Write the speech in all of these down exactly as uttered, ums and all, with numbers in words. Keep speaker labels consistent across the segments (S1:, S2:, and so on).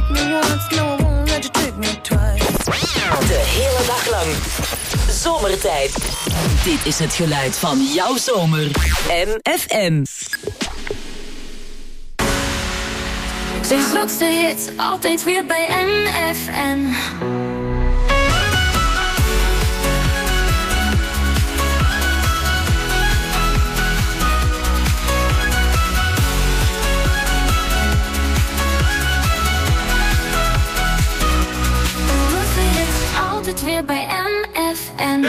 S1: me once, no, I won't let you trick me twice.
S2: De hele dag lang. Zomertijd. Dit is het geluid van jouw zomer. M F M.
S3: Zijn grootste hits, altijd weer bij M F M. Altijd weer bij M F M.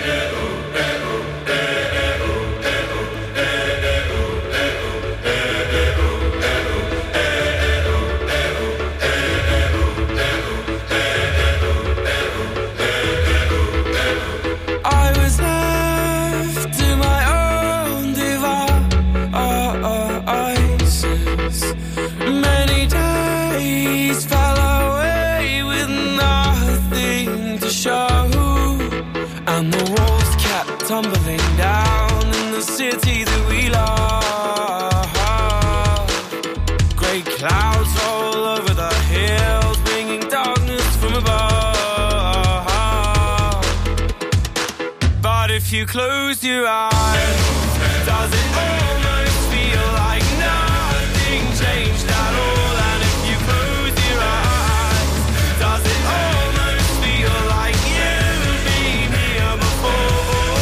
S4: Tumbling down in the city that we love. Great clouds all over the hills, bringing darkness from above. But if you close your eyes, does it almost feel like nothing changed at all? And if you close your eyes, does it almost feel like you've been here before?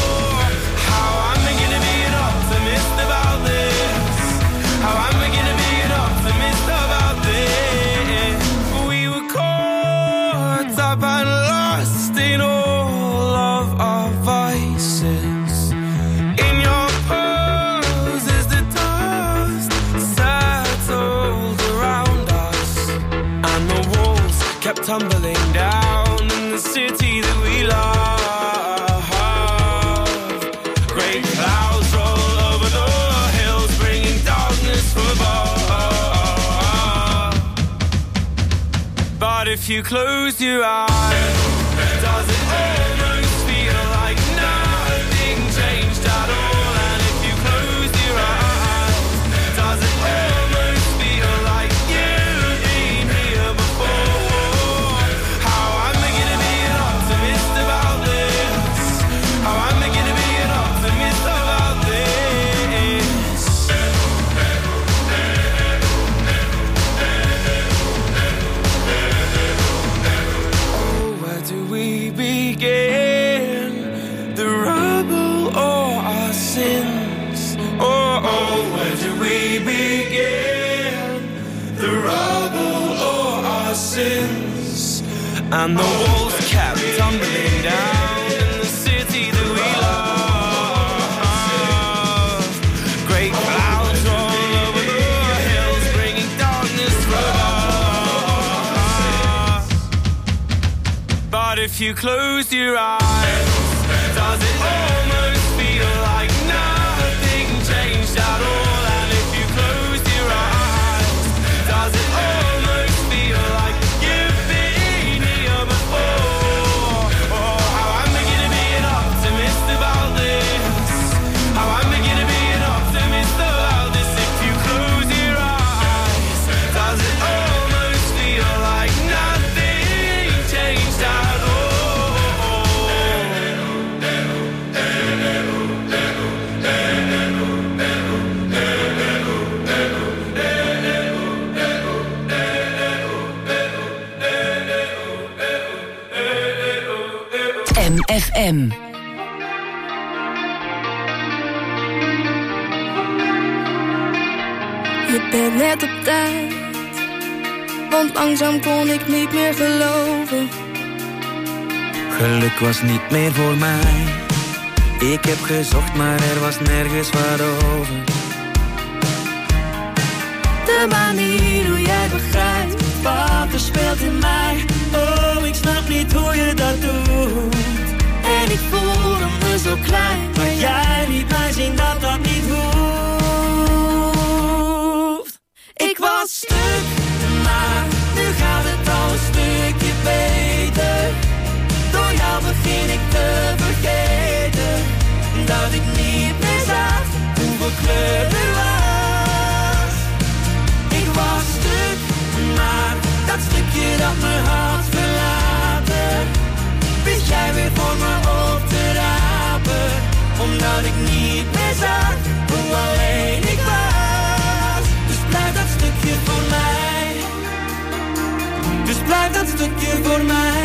S4: About this, how am I gonna be an optimist about this? We were caught up and lost in all of our vices. In your poses, the dust settled around us, and the walls kept tumbling down in the city that we love. Great clouds roll over the hills, bringing darkness from above. But if you close your eyes, does it almost feel like nothing changed at all? And if you close your eyes, does it almost feel like you've been here before? How am I gonna be an optimist about this? How am I gonna be an optimist about this? Oh, where do we begin? The rubble or our sins? Oh, oh, where do we begin? The rubble or our sins? And the walls kept tumbling down in the city that we love. Great clouds all over the hills, bringing darkness from us. But if you close your eyes, does it almost feel like nothing changed at all? And if you close your eyes, does it almost feel like you've been here before? Oh, how am I gonna be an optimist about this? How am I gonna be an optimist about this? If you close your eyes, does it almost feel like nothing changed at all?
S2: M F M.
S5: Je bent net op tijd, want langzaam kon ik niet meer geloven.
S6: Geluk was niet meer voor mij. Ik heb gezocht, maar er was nergens wat over.
S5: De manier hoe jij begrijpt wat er speelt in mij. Oh, ik snap niet hoe je dat doet. En ik voelde me zo klein, maar jij liet mij zien dat dat niet hoeft. Ik was stuk, maar nu gaat het al een stukje beter. Door jou begin ik te vergeten dat ik niet meer zag hoeveel kleur er was. Ik was stuk, maar Dus blijf dat stukje voor mij.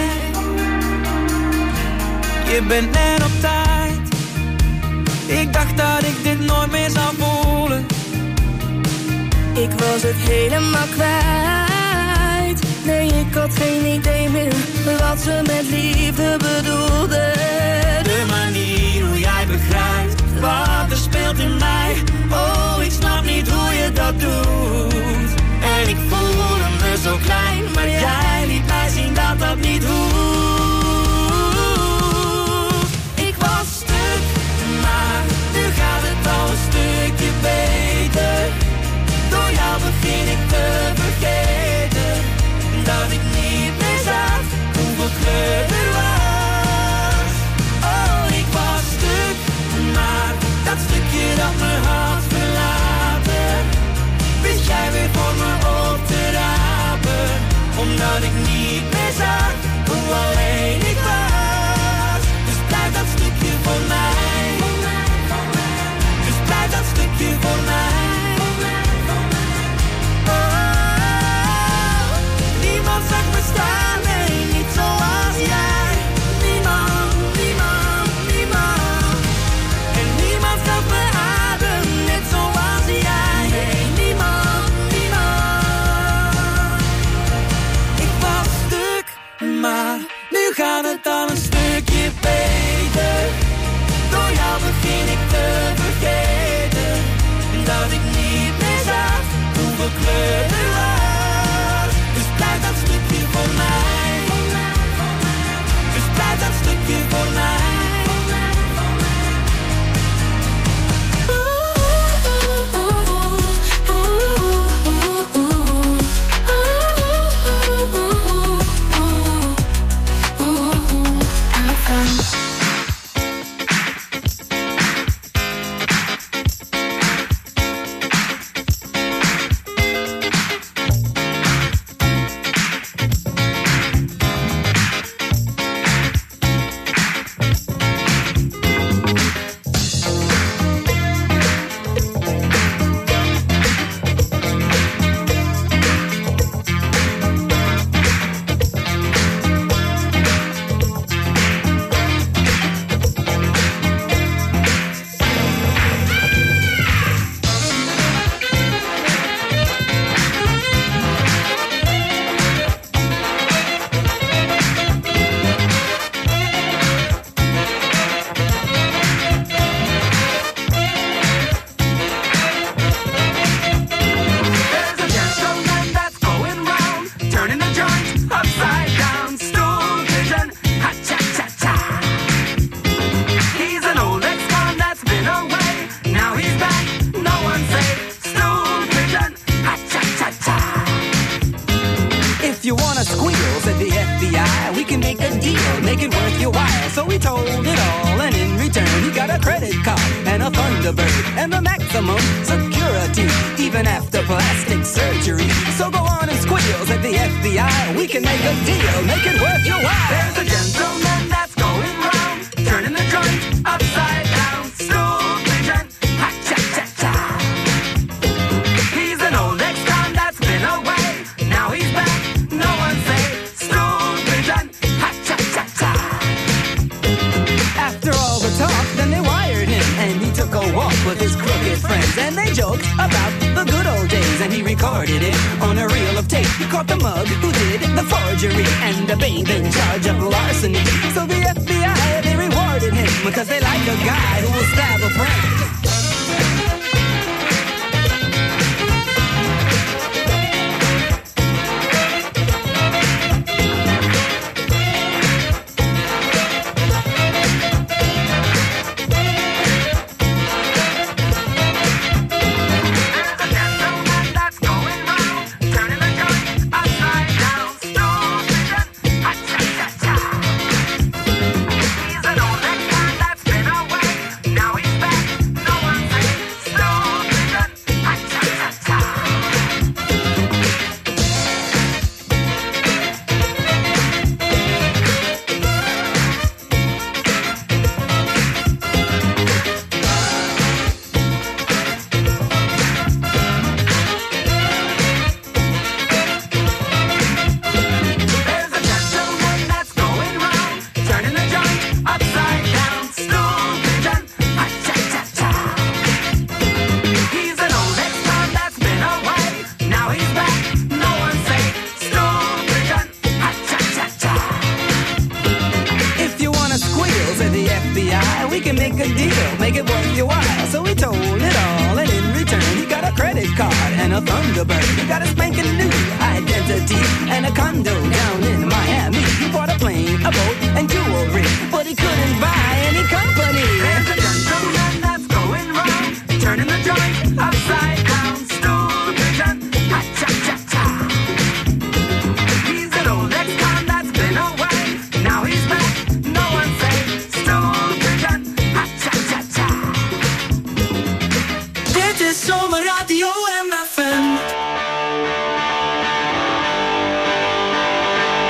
S5: Je bent net op tijd. Ik dacht dat ik dit nooit meer zou voelen.
S3: Ik was het helemaal kwijt. Nee, ik had geen idee meer wat ze met liefde bedoelde.
S5: De manier hoe jij begrijpt wat er speelt in mij. Oh, ik snap niet hoe je dat doet. En ik voelde me zo klein, maar jij liet mij zien dat dat niet hoeft. Ik was stuk, maar nu gaat het al een stukje beter. Door jou begin ik te vergeten dat ik niet meer zag hoeveel kleur er was. Oh, ik was stuk, maar dat stukje dat me had verlaten, wist jij weer voor me op te rapen. Omdat ik niet meer zag hoe alleen ik was. Dus blijf dat stukje voor mij. Dus blijf dat stukje voor mij. Zag me staan, nee, niet zoals jij. Niemand, niemand, niemand. En niemand gaf me adem, net zoals jij. Nee, niemand, niemand. Ik was stuk, maar nu gaat het al een stukje beter. Door jou begin ik te vergeten dat ik niet meer zag hoeveel kleur er was. Blijf dat stukje voor mij. Dus blijf dat stukje voor mij.
S7: make a deal, make it worth your while. So he told it all, and in return he got a credit card and a Thunderbird. He got a spanking new identity and a condo down in Miami. He bought a plane, a boat, and jewelry, but he couldn't buy any company. There's a gentleman that's going wrong, turning the joint upside down. Stool pigeon, ha cha cha cha. He's an old ex-con that's been away. Now he's back, no one say stool pigeon, ha cha cha cha.
S5: Dit is Zomerradio M F M.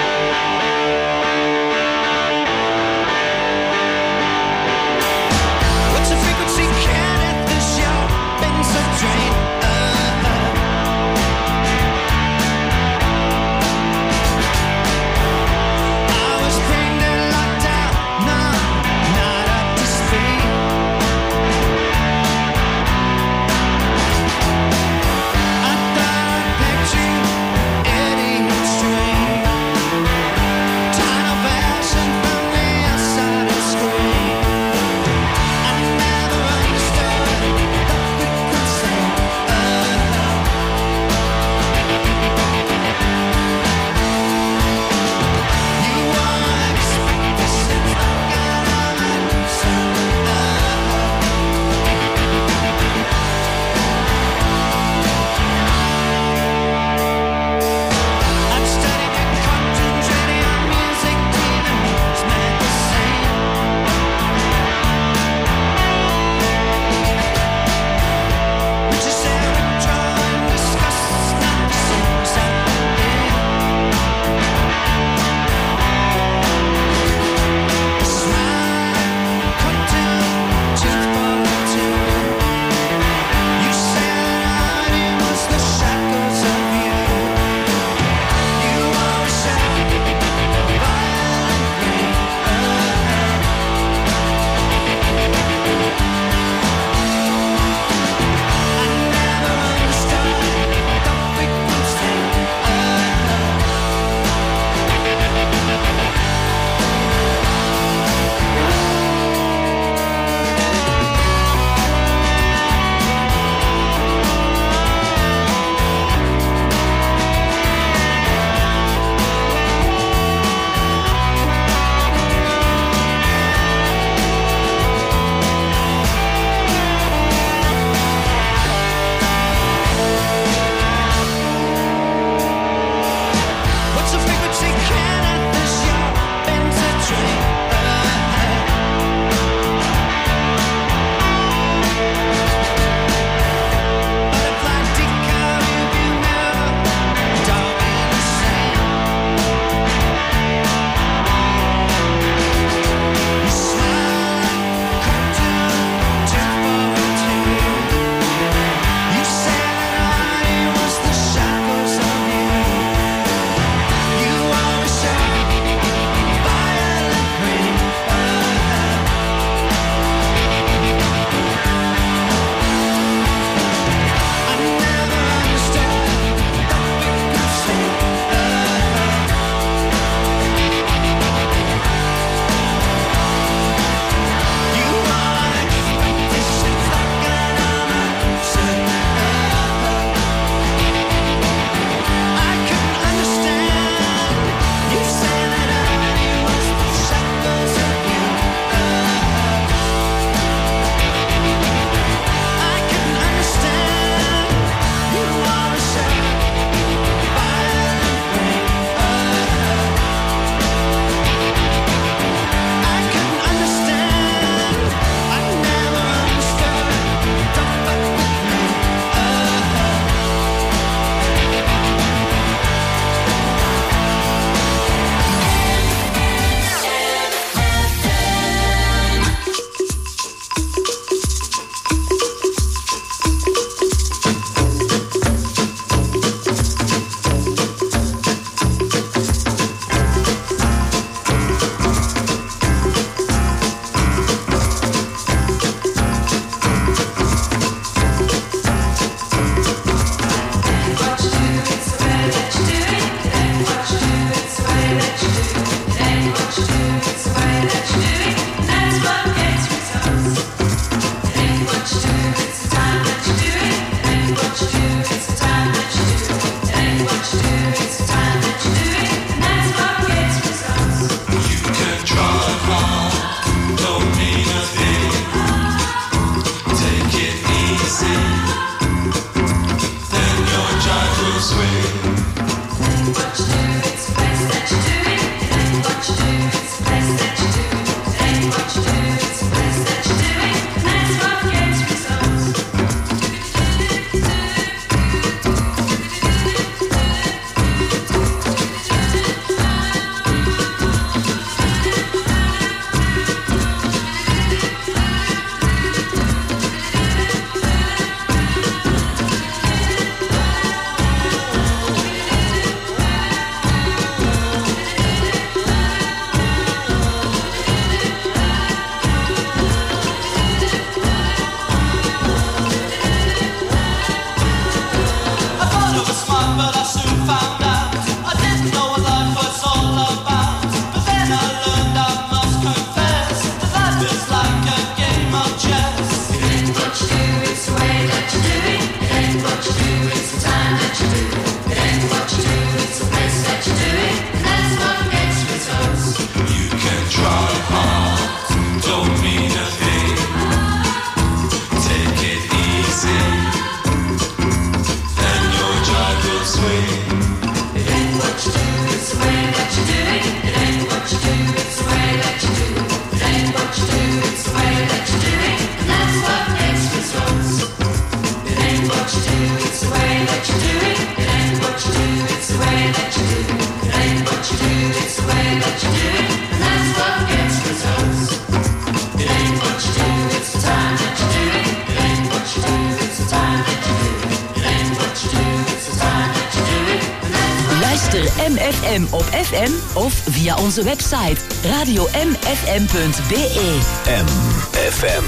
S5: what you do, it's the way that you do it. It ain't what you do, it's the way that you do it. It ain't what you do, it's the way that you do it. And that's what gets results. It ain't what you do, it's the way that you do it. It ain't what you do, it's the way that you do it. It ain't what you do, it's the way that you do it. And that's what gets results. It ain't what you do, it's the time that you do it. It ain't what you do, it's the time that you do it. It ain't what you do, it's the time that you do it.
S2: Luister M F M op F M of via onze website radio m f m punt b e.
S8: M F M.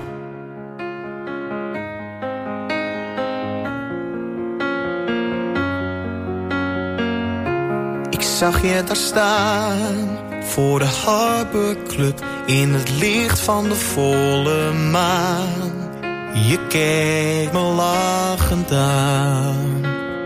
S9: Ik zag je daar staan voor de Harbor Club in het licht van de volle maan. Je keek me lachend aan.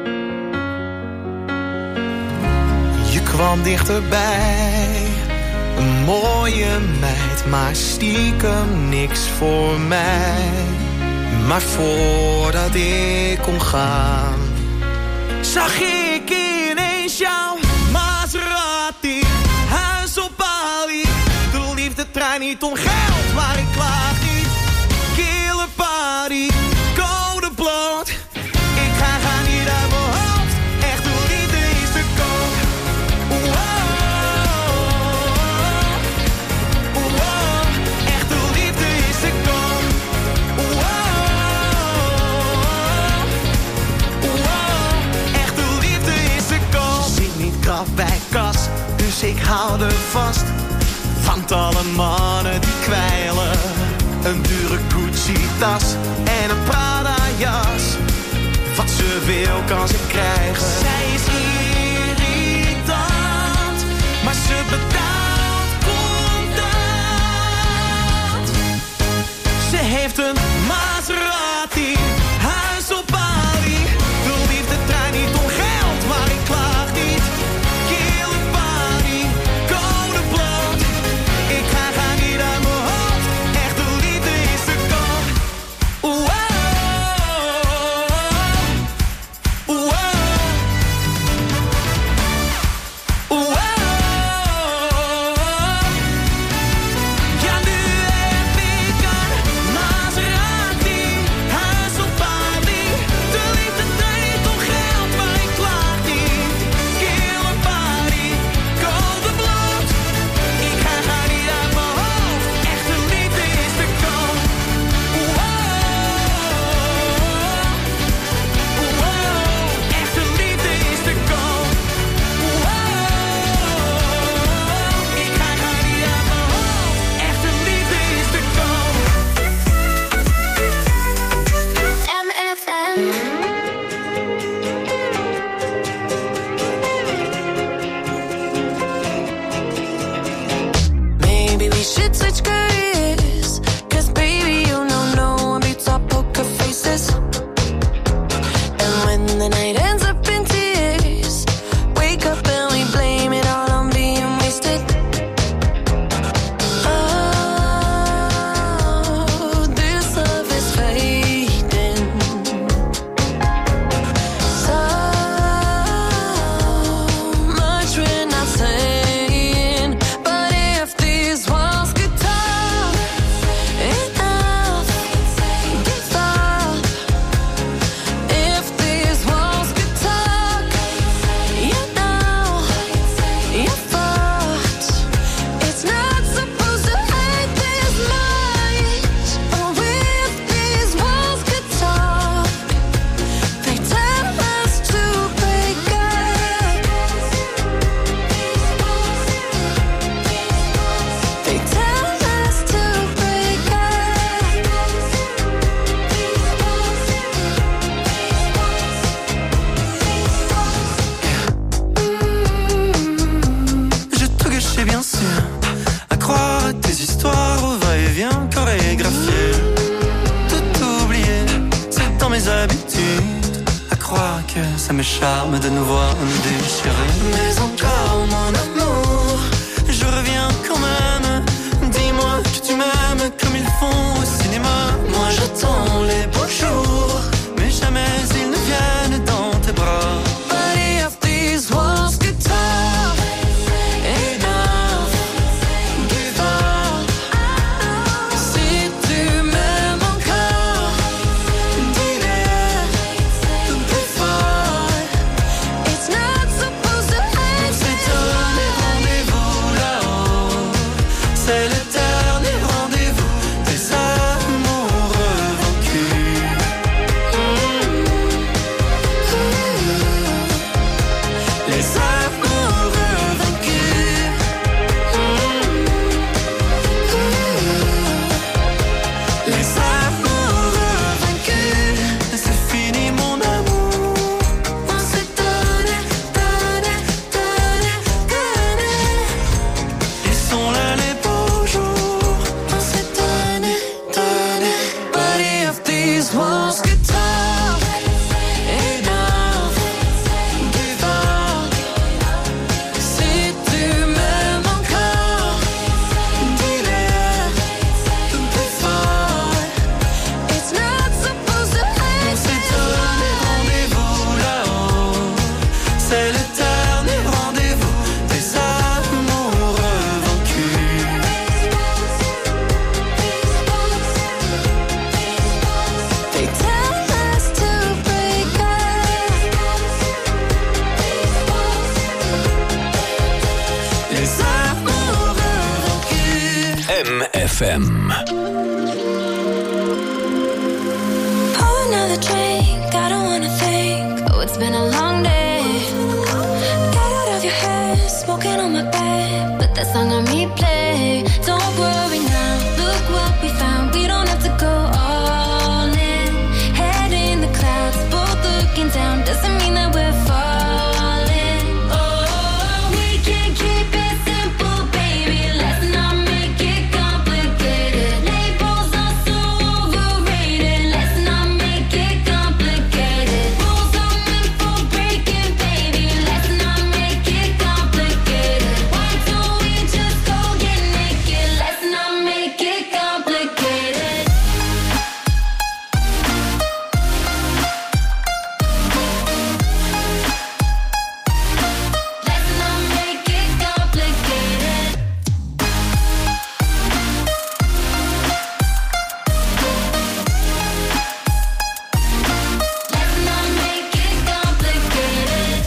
S9: Je kwam dichterbij, een mooie meid, maar stiekem niks voor mij. Maar voordat ik kon gaan, zag ik ineens jouw Maserati, huis op Bali. De liefde draait niet om geld, maar ik klaag niet. Killer party, code bloot. Ik ga, ga niet uit mijn hoofd, echt de liefde is te koop. Wow, wow, echt de liefde is te koop. Wow, wow, echt de liefde is te koop. Zit niet krap bij kas, dus ik hou er vast. Want alle mannen die kwijlen, een dure Gucci-tas en een Prada-jas. Wat ze wil kan ze krijgen. Zij is irritant, maar ze betaalt contant. Ze heeft een Maserati, huis op Bali. De liefde draait niet om geld, maar ik klaag niet. Killer party, code bloot. Ik ga, ga niet uit mijn hoofd, echt de liefde is te koop. Wow, wow, wow. Ja, nu heb ik een Maserati, huis op Bali. De liefde draait niet om geld, maar ik klaag niet. Killer party, code bloot. Ik ga, ga niet uit mijn hoofd, echt de liefde is te koop. Wow, wow, echt de liefde is te koop. Wow, ik ga, ga niet uit mijn hoofd, echt de liefde is te koop.
S3: M F M. Maybe we should switch careers, 'cause baby you know no one beats our poker faces. And when the night ends up in tears, wake up and we blame it all on being wasted. Oh, this love is fading. So much we're not saying, but if these walls could talk, enough, give up. If these walls could talk, you know, you're fucked. It's not supposed to hurt this much. Oh, if these walls could talk, they tell us to break up. They tell us to break up.
S9: Je te gâchais bien sûr, à croire à tes histoires au va-et-vient chorégraphié. Tout oublier, c'est dans mes habitudes. À croire que ça me charme de nous voir nous déchirer. Mais encore mon amour, je reviens quand même. Dis-moi que tu m'aimes comme ils font au cinéma. Moi j'attends les beaux jours, mais jamais ils ne viennent dans tes bras.
S3: But if these walls could
S8: Jam F M.
S3: Pour another drink, I don't wanna think. Oh, it's been a long day. Get out of your head, smoking on my bed. Put that song on replay. Don't worry now, look what we found. We don't have to go all in. Head in the clouds, both looking down. Doesn't mean that we're falling. Oh, we can keep it simple, baby. Let's not make it complicated. Labels are so overrated. Let's not make it complicated. Rules are meant for breaking, baby. Let's not make it complicated. Why don't we just go get naked? Let's not make it complicated. Let's not make it complicated. Let's not make it complicated.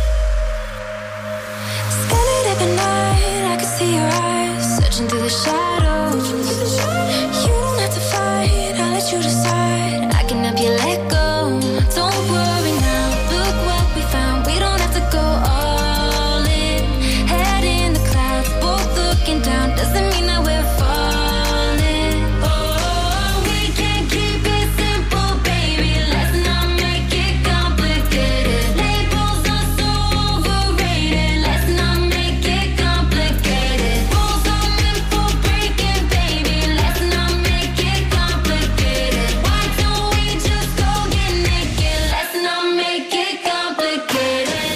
S3: Scanning it at night, I can see your eyes searching through the shadows. You don't have to fight, I'll let you decide. I can help you let go. Don't worry now, look what we found. We don't have to go all in. Head in the clouds, both looking down. Doesn't mean that we're falling. Oh, we can keep it simple, baby. Let's not make it complicated. Labels are so overrated. Let's not make it complicated. Rules are meant for breaking, baby. Let's not make it complicated. Why don't we just go get naked? Let's not make it complicated.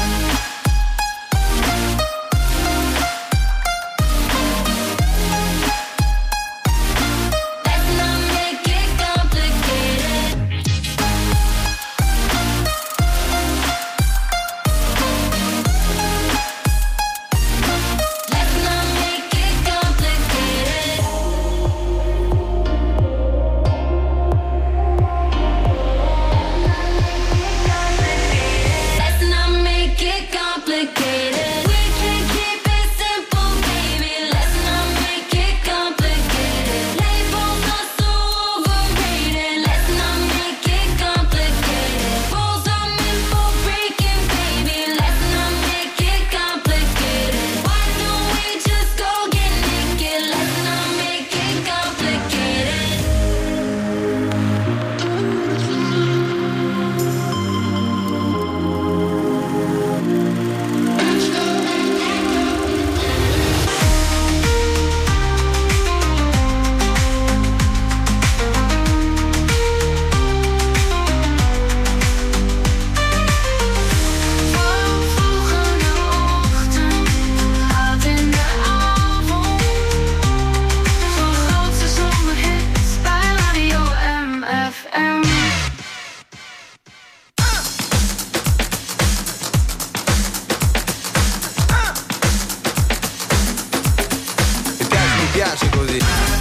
S3: Let's not make it complicated. Let's not make it complicated. Let's not make it complicated. We can keep it simple, baby. Let's not make it complicated. Labels are so overrated. Let's not make it complicated. Rules are meant for breaking, baby. Let's not make it complicated. Why don't we just go get naked? Let's not make it complicated. Volgende ochtend, laat in de avond. Zo'n grootste zomerhits bij Radio M F M.
S9: Mi piace così.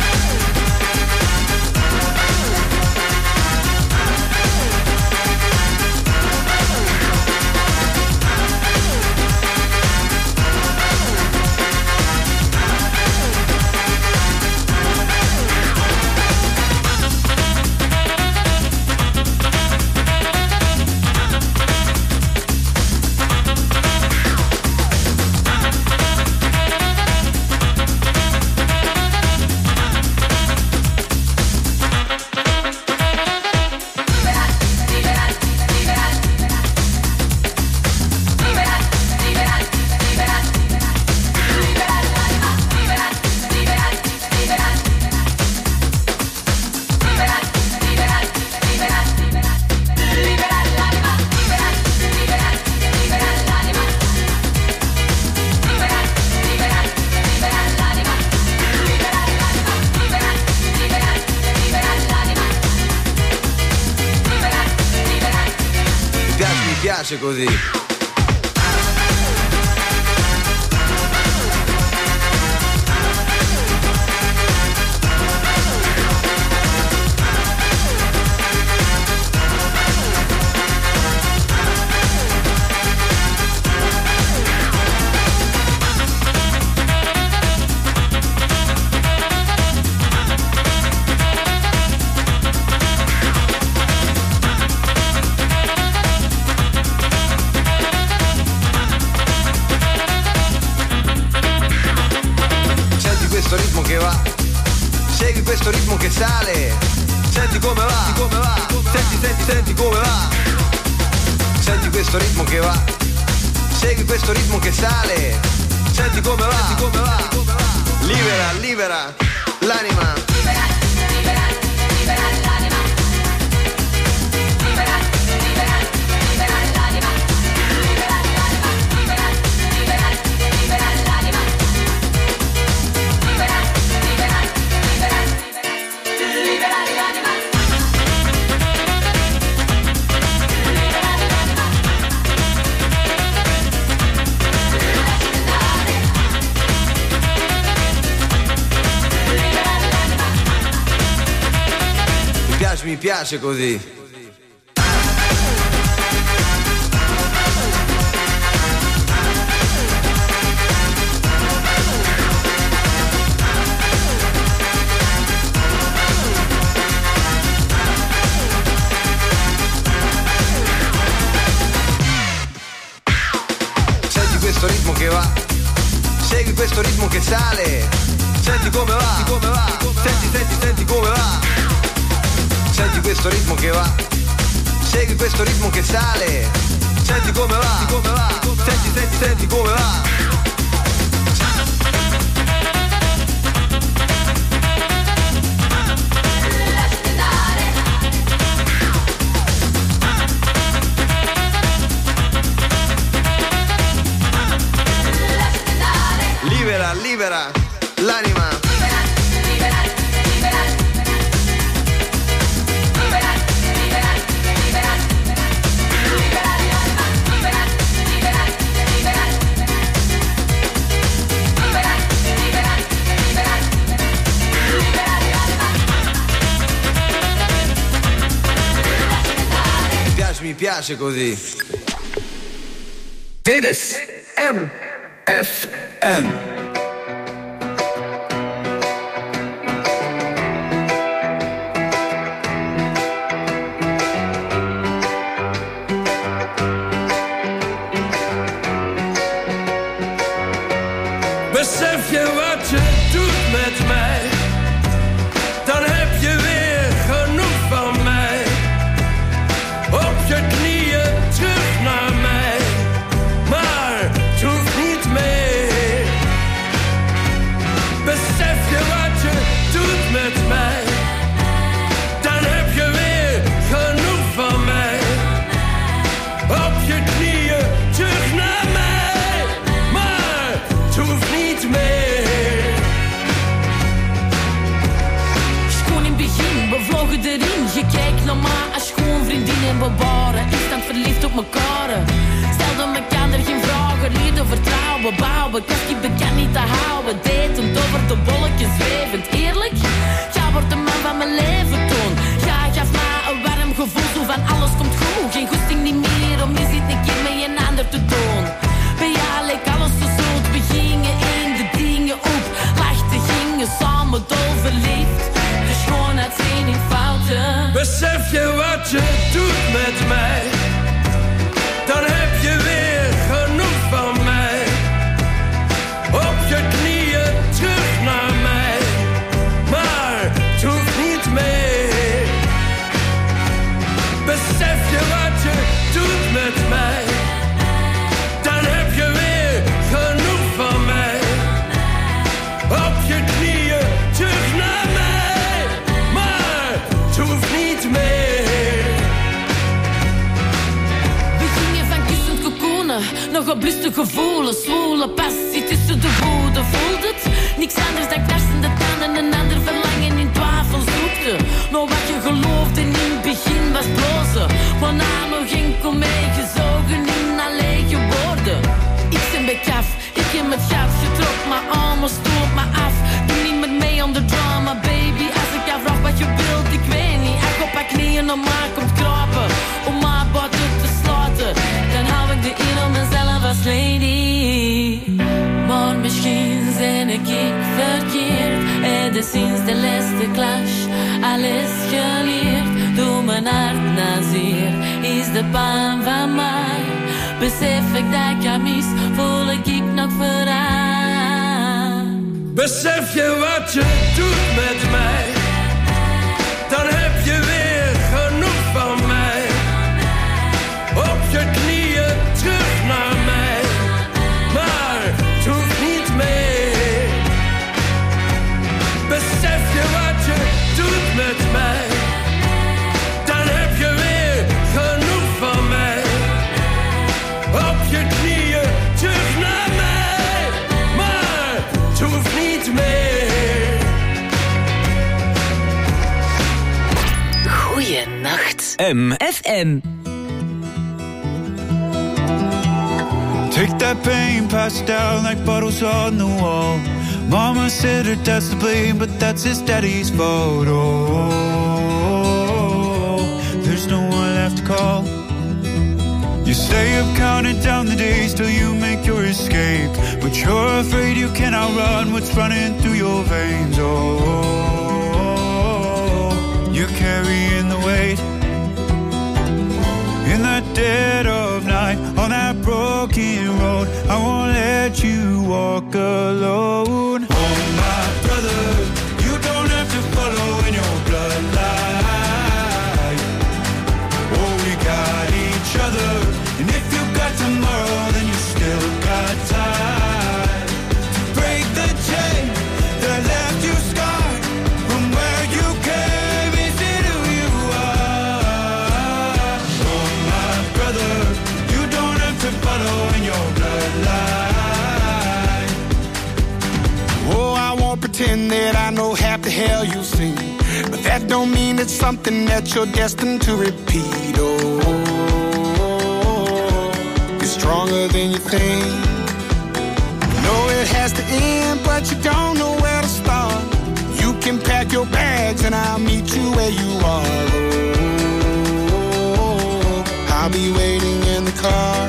S9: Mi piace così.
S8: segui questo ritmo che sale. Senti come va, come va, senti, senti, senti come va. Senti questo ritmo che va, segui questo ritmo che sale. Senti come va, senti come va. Libera, libera l'anima.
S3: Libera, libera, libera l'anima. Libera, libera, libera l'anima. Libera l'anima, libera, libera, libera l'anima. Libera, libera, libera, libera, libera l'anima.
S8: Mi piace, mi piace così. Senti questo ritmo che va, segui questo ritmo che sale. Senti come va, come va, senti, senti, senti come va. Senti questo ritmo che va, segui questo ritmo che sale. Senti come va, come va, senti, senti, senti come va. Libera, libera l'anima.
S3: Libera, libera, libera. Libera, libera, libera. Libera l'anima. Libera, libera, libera. Libera, libera, libera. Libera l'anima.
S8: Mi piace, mi piace così.
S10: Dit is M F M.
S4: Besef je wat je doet met mij, dan heb je weer genoeg van mij. Op je knieën terug naar mij, maar het hoeft niet meer. Besef je wat je doet met mij, dan heb je weer genoeg van mij. Op je knieën terug naar mij, maar het hoeft niet meer.
S11: Schoon in het begin, we vlogen erin. Je kijkt naar mij als schoon vriendin en we waren instant verliefd op elkaar. Stelden elkaar er geen vragen, leerden vertrouwen, bouwen. Kastje bekend niet te houden, datend over de bolletjes zwevend. Eerlijk, jij wordt de man van mijn leven toon. Jij gaf mij een warm gevoel, zo van alles komt goed. Geen goesting niet meer om eens een keer met een ander te doen. Bij jou leek alles zo zoet, we gingen in de dingen op. Lachten, gingen samen dol verliefd. De schoonheid zijn in fouten.
S4: Besef je wat je doet met mij, dan heb je weer genoeg van mij. Op je knieën terug naar mij, maar het hoeft niet meer. Besef je wat je doet met mij, dan heb je weer genoeg van mij. Op je knieën terug naar mij, maar het hoeft niet meer.
S11: We gingen van kussend cocoonen, nog op lustige gevoelens. Zwoele passie tussen de woorden, voelt het? Niks anders dan knarsende tanden, een ander verlangen in twijfel zoekte. Maar wat je geloofde in het begin was blozen, waarna nog enkel meegezogen in al lege woorden. Ik ben bekaf, ik heb het gat getrokken, maar allemaal stoot me af. Doe niet met mij aan de drama, baby. Als ik jou vraag wat je wilt, ik weet niet. Als ik op haar knieën naar mij komt krapen, om mijn buiten te sluiten, dan hou ik de eer om mezelf als lady. Maar misschien ben ik verkeerd, en de sinds de laatste clash alles geleerd. Doe mijn hart naar zeer, is de pijn van mij. Besef ik dat ik jou mis, voel ik ik nog vooraan.
S12: Besef je wat je doet met mij, dan heb je weer genoeg van mij. Op je knieën terug naar mij, maar het hoeft niet meer. Besef je wat je doet met mij, dan heb je weer genoeg van mij. Op je knieën terug naar mij, maar het hoeft niet meer.
S2: Goeienacht.
S6: M.
S2: F M.
S13: Take that pain, pass it down like bottles on the wall. Mama said her dad's to blame, but that's his daddy's fault. Oh, there's no one left to call. You stay up counting down the days till you make your escape, but you're afraid you can't outrun what's running through your veins. Oh, you're carrying the weight in the dead of night on that broken road. I won't let you walk alone. Oh, my brother, you don't have to follow in your bloodline. Oh, we got each other, and if you got tomorrow, then you still got time to break the chain that left you scarred from where you came. Is it who you are? Oh, my brother, you don't have to follow in your bloodline.
S14: Oh, I won't pretend that I know half the hell you've seen, but that don't mean it's something that you're destined to repeat. Oh, you're stronger than you think. You know it has to end, but you don't know where to start. You can pack your bags and I'll meet you where you are. Oh, I'll be waiting in the car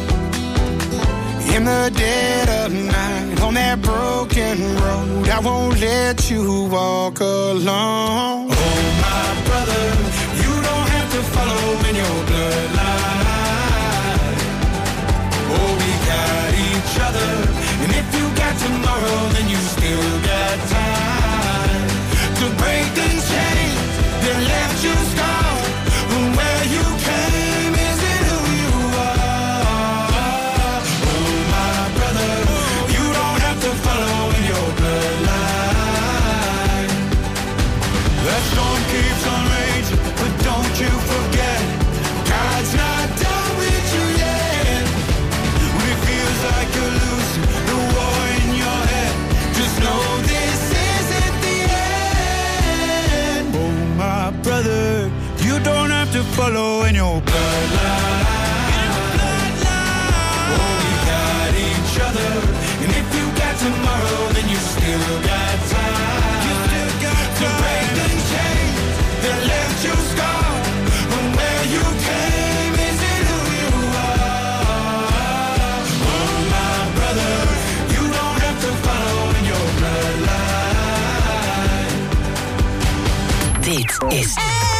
S14: in the dead of night on that broken road. I won't let you walk alone.
S13: Oh, my brother, you don't have to follow in your bloodline. Oh, we got each other, and if you got tomorrow, then you still got time to break the chains that left you scarred from where you came. Is it who you are? Oh, my brother, you don't have to follow in your bloodline. That storm keeps on raging, but don't you forget, God's not done with you yet. When it feels like you're losing the war in your head, just know this isn't the end. Oh, my brother, you don't have to follow in your bloodline. Oh, we got each other, and if you got tomorrow, then you still got time. You still got time to break the chains that left you scarred from where you came. Is it who you are? Oh, my brother, you don't have to follow in your bloodline.
S2: Dit is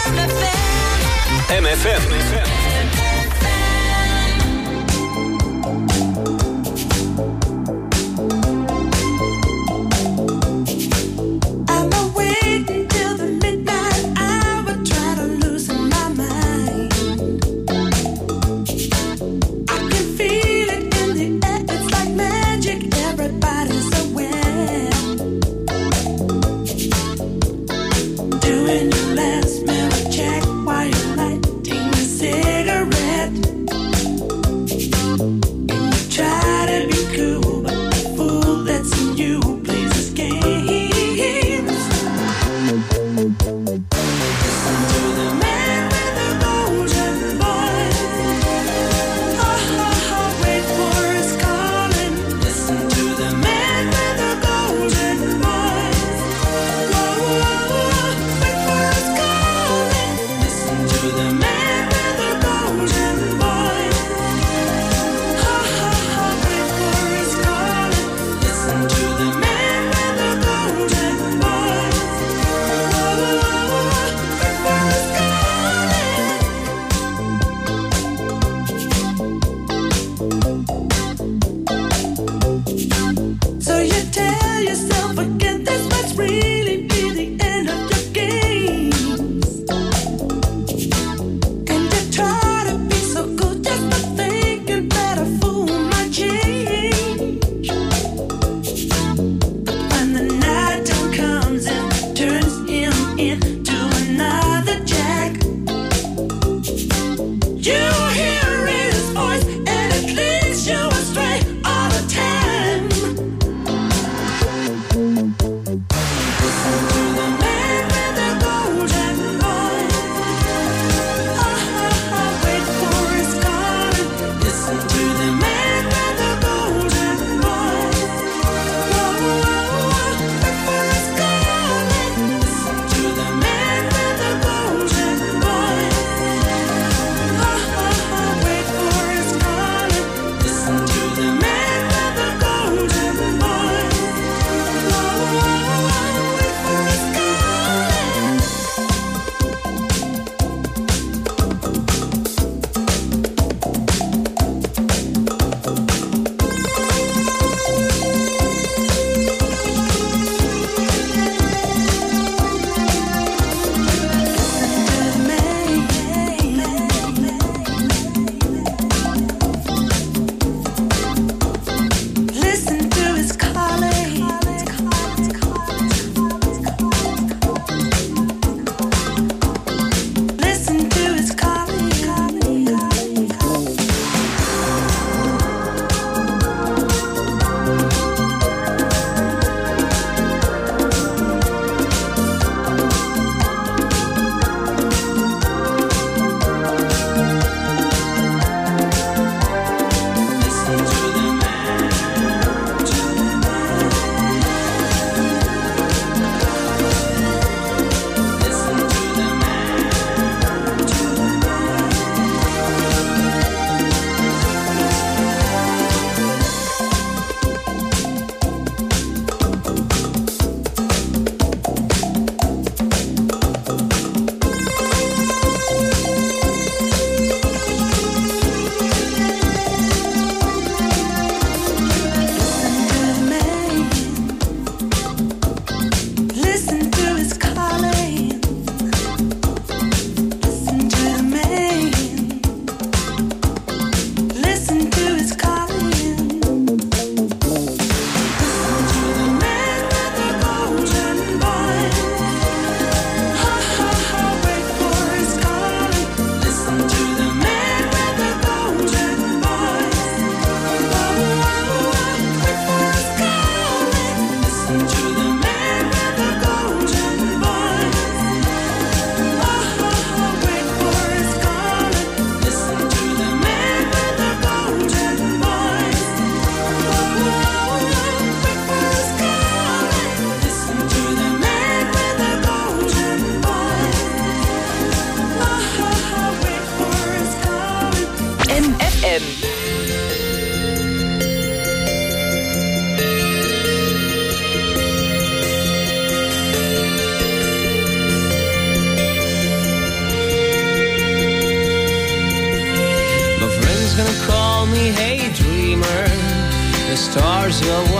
S6: M F M.
S3: I'm awake till the midnight hour, try to loosen my mind. I can feel it in the air, it's like magic, everybody's aware. Doing your last mirror check while you're lighting a cigarette.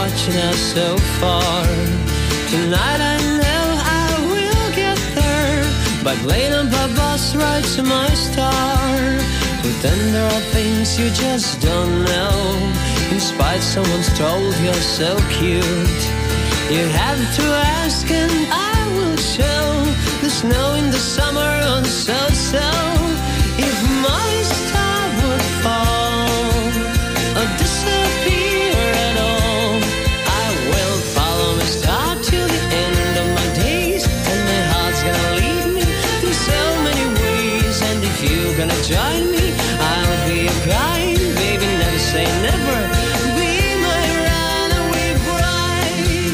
S15: watching us so far. Tonight I know I will get there by plane and by bus right to my star. But then there are things you just don't know. In spite someone's told you're so cute. You have to ask and I will show. The snow in the summer on so-so. If my star would fall or disappear at all, I will follow my star till the end of my days. And my heart's gonna lead me through so many ways. And if you're gonna join me, I'll be your guide. Baby, never say never. Be my runaway bride.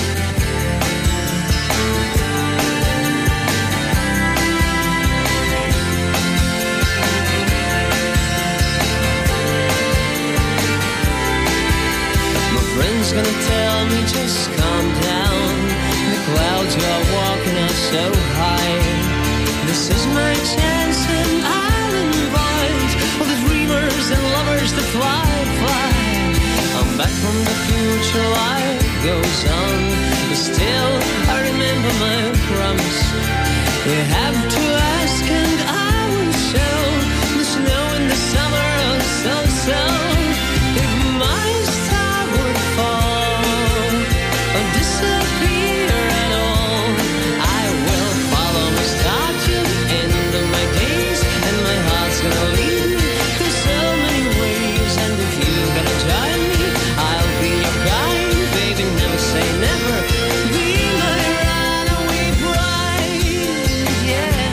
S15: My friend's gonna tell me just calm down. The clouds are walking up so high. This is my chance and I'll invite all the dreamers and lovers to fly, fly. I'm back from the future, life goes on. But still, I remember my promise. You have to ask and I will show. The snow in the summer on so-so. If my star would fall or disappear at all, I will follow my star till the end of my days. And my heart's gonna lead me through so many ways. And if you're gonna join me, I'll be your guide. Baby, never say never. Be my runaway bride, yeah.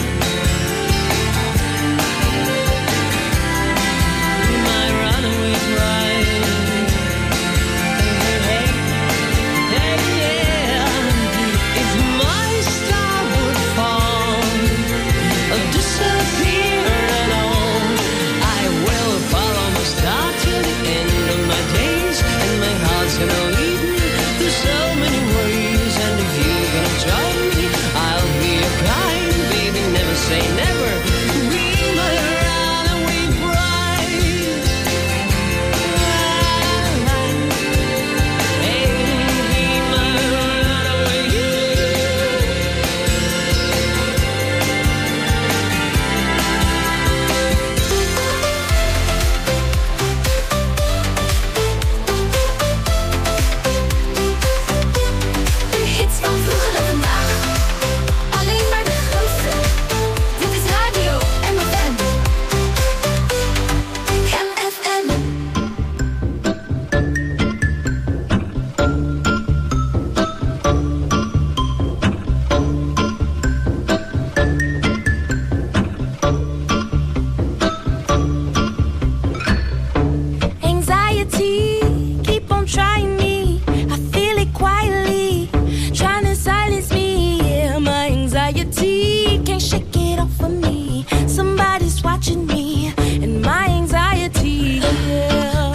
S15: Be my runaway bride. Hey, hey, hey, hey, yeah. If my star would fall or disappear at all, I will follow my star till the end of my days. And my heart's gonna lead me through so many ways. And if you're gonna join me, I'll be your guide. Baby, never say never. Be my runaway bride. Hey, be my runaway.
S3: De hits van vroeger en vandaag. Alleen maar de grootste. Dit is radio M F M. M F M.
S16: Anxiety, keep on trying me. I feel it quietly, trying to silence me. Yeah, my anxiety can't shake it off of me. Somebody's watching me, and my anxiety. Yeah.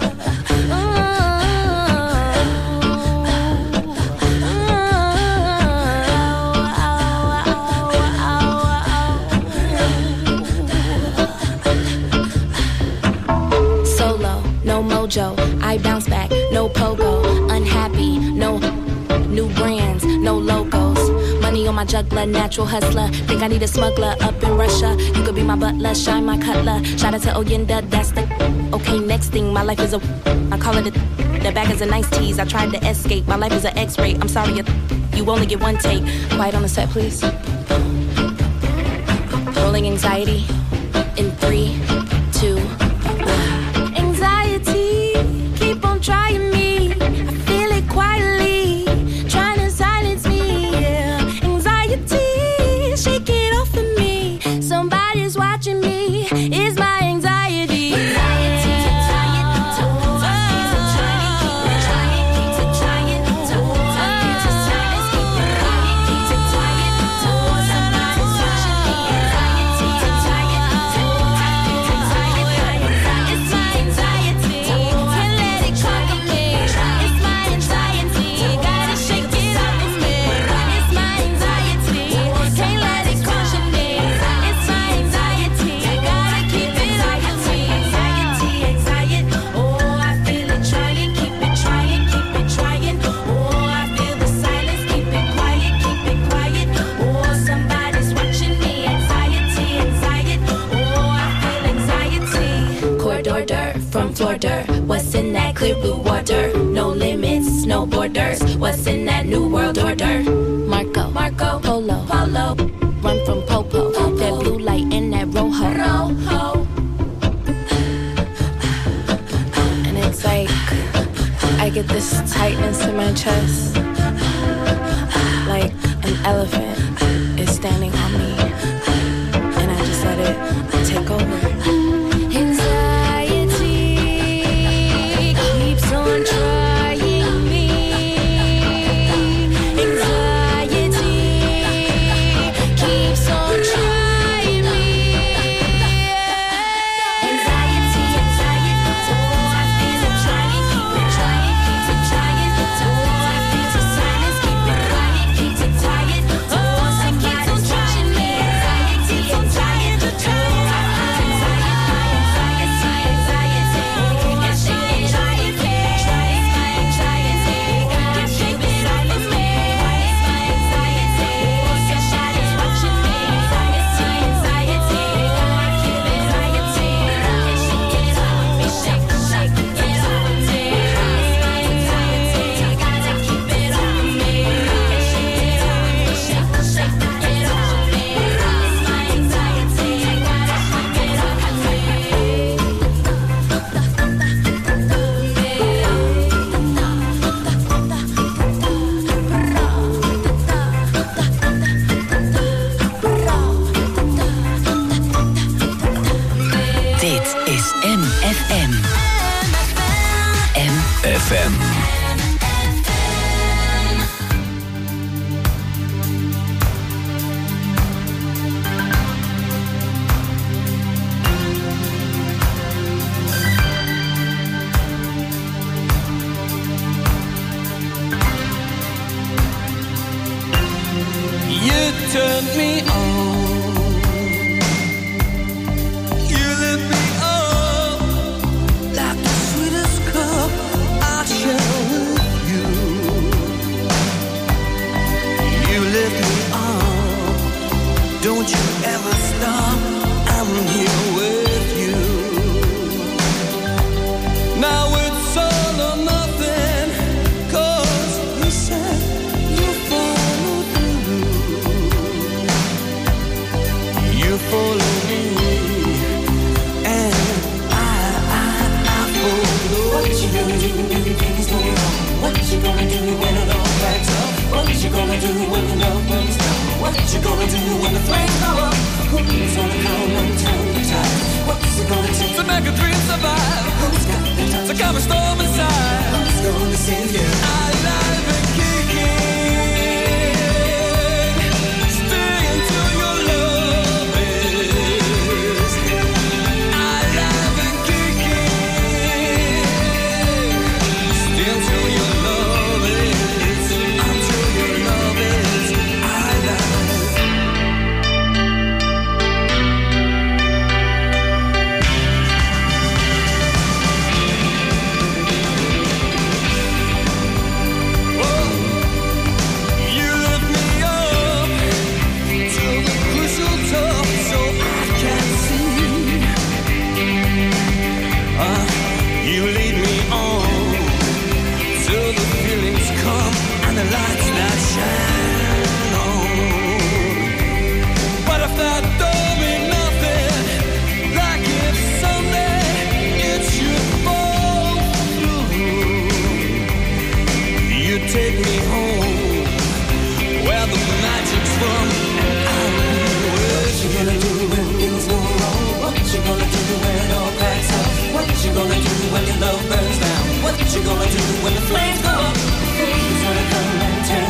S16: Solo, no mojo. I bounce back, no pogo. Unhappy, no new brands, no logos. Money on my juggler, natural hustler. Think I need a smuggler up in Russia. You could be my butler, shine my cutler. Shout out to Oyenda, that's the. Okay, next thing, my life is a. I call it a. The bag is a nice tease. I tried to escape. My life is an X-ray. I'm sorry, you only get one take. Quiet on the set, please. Rolling anxiety in three, two, one. Anxiety, keep on trying me. I feel it quietly, trying to silence me. Yeah. Anxiety, shake it off of me. Somebody's watching me. Is my anxiety. Anxiety, clear blue water. No limits, no borders. What's in that new world order? Marco, Marco, Polo, Polo. Run from Popo, Popo. That blue light in that Rojo, Rojo. And it's like I get this tightness in my chest, like an elephant is standing on me, and I just let it take over. Anxiety keeps on trying me. Anxiety keeps on trying me. Anxiety, anxiety, so I feel it trying, keep it trying, keep it trying. So I feel the silence, keep it quiet, keep it tired. Oh, somebody's watching me. Anxiety, anxiety, to try.
S2: F M.
S5: You turned me on. You lit me up like the sweetest cup I share with you. You lift me up. Don't you ever stop. I'm here with you. Now it's all or nothing, 'cause you said you follow through. You follow me, and I, I, I follow. What you gonna do when you think it's going wrong? What you gonna do when it all backs up? What you gonna do when the love burns down? What you gonna do when the flames go up? Who's gonna come and turn the tide? What's it gonna take to make a dream survive? Who's got the time to calm a storm inside? Who's gonna save you? Alive and kicking. Stay until your love is alive and kicking. Stay until your love is, until your love is alive. You lift me up to the crucial top so I can see. Uh, you lead me on till the feelings come and the lights that shine on. But if that don't mean nothing, like if someday it should fall through, you take me home where the magic's from, and I'm with you. What you gonna do when things go wrong? What you gonna do when it all cracks up? What you gonna do when your love burns down? What you gonna do when the flames go up? Who's gonna come and turn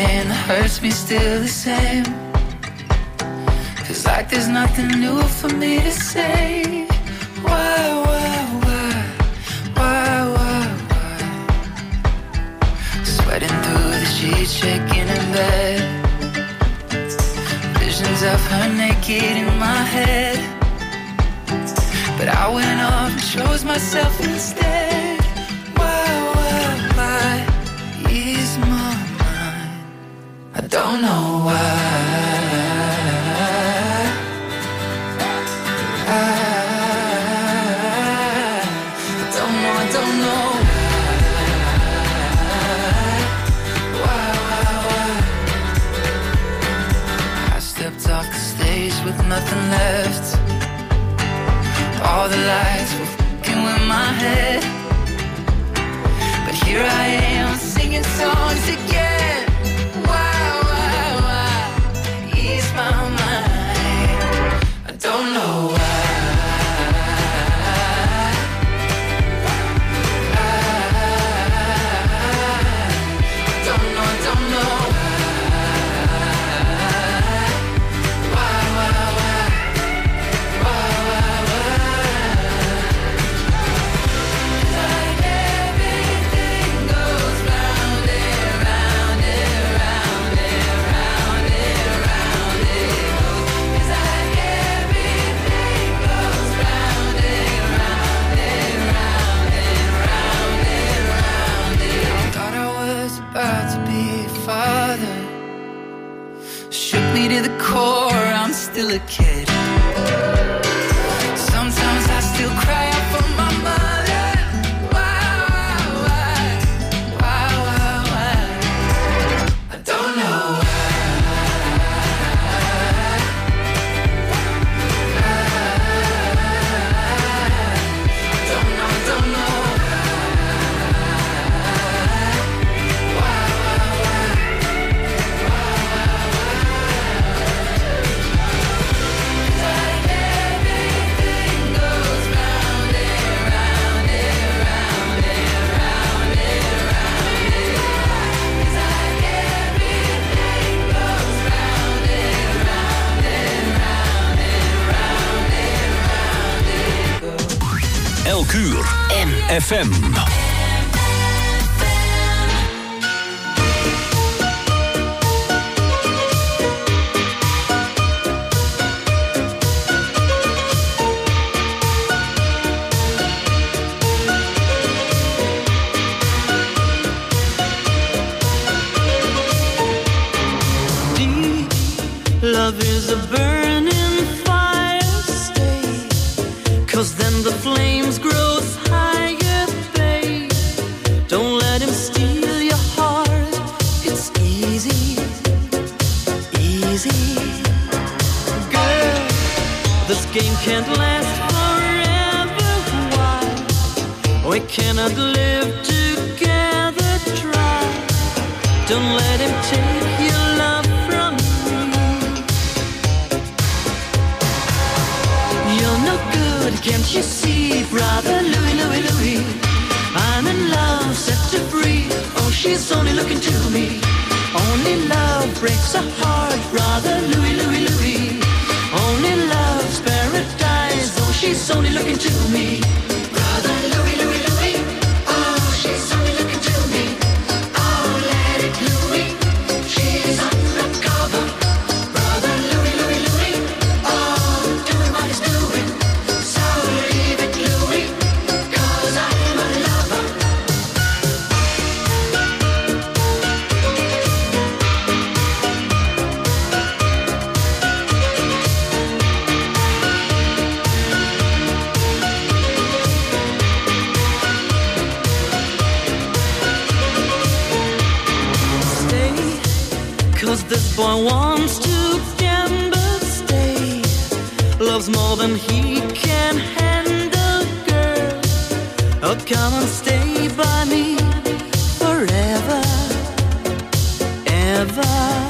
S17: pain that hurts me still the same. Feels like there's nothing new for me to say. Why, why, why, why, why, why? Sweating through the sheets, shaking in bed. Visions of her naked in my head. But I went off and chose myself instead. Why, why, why is my mind? I don't know why. I, I don't know, I don't know why, why, why. I stepped off the stage with nothing left. All the lights were f***ing with my head. But here I am singing songs again. Why, why, why ease my mind? I don't know why. I, I don't know, I don't know why, why, why, why, why, why. About to be a father. Shook me to the core, I'm still a kid. Sometimes I still cry out for my mother. Why, why, why, why, why, why? I don't know why. I don't know, I don't know.
S18: Elk uur M F M.
S15: Love is a burning fire, stay, 'cause then the flames grows higher, babe. Don't let him steal your heart, it's easy, easy. Girl, this game can't last forever, why? We cannot live together, try. Don't let him take your love from me. You're no good, can't you see, brother Louis, Louis, Louis? I'm in love, set to free. Oh, she's only looking to me. Only love breaks a heart, brother Louis, Louis, Louis. Only love's paradise. Oh, she's only looking to me. Brother Louis, Louis, Louis. Oh, she's only looking to me. Oh, let it Louis. She's undercover. Brother Louis, Louis, Louis. Oh, doing what he's doing. So leave it, Louis, 'cause I'm a lover. Stay, 'cause this boy wants to gamble, stay. Loves more than he can handle, girl. Oh, come and stay by me forever, ever.